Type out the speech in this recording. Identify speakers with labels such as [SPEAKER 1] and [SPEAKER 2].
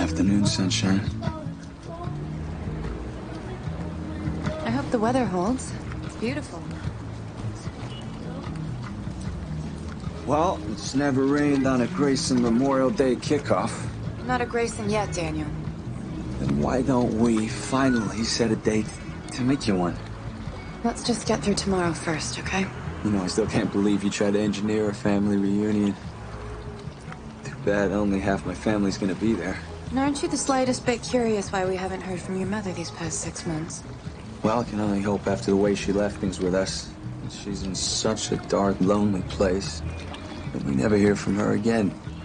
[SPEAKER 1] afternoon, sunshine.
[SPEAKER 2] I hope the weather holds. It's beautiful.
[SPEAKER 1] Well, it's never rained on a Grayson Memorial Day kickoff.
[SPEAKER 2] Not a Grayson yet, Daniel.
[SPEAKER 1] Then why don't we finally set a date to make you one?
[SPEAKER 2] Let's just get through tomorrow first, okay?
[SPEAKER 1] You know, I still can't believe you tried to engineer a family reunion. Too bad only half my family's gonna be there.
[SPEAKER 2] And aren't you the slightest bit curious why we haven't heard from your mother these past 6 months?
[SPEAKER 1] Well, I can only hope after the way she left things with us. She's in such a dark, lonely place that we never hear from her again.